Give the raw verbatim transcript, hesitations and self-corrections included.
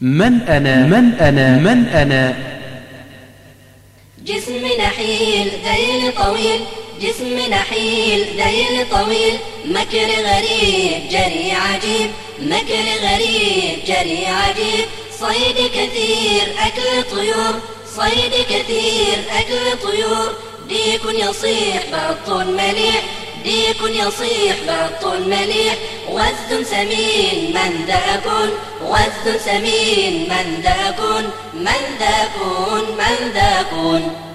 من أنا من أنا من أنا جسم نحيل ذيل طويل، جسم نحيل ذيل طويل، مكر غريب جري عجيب، مكر غريب جري عجيب، صيد كثير أكل طيور، صيد كثير أكل طيور، ديك يصيح بط مليح، ديك يصيح بط مليح، وزد سمين من ذا أكون، وزد سمين من ذا أكون، من ذا أكون من ذا أكون.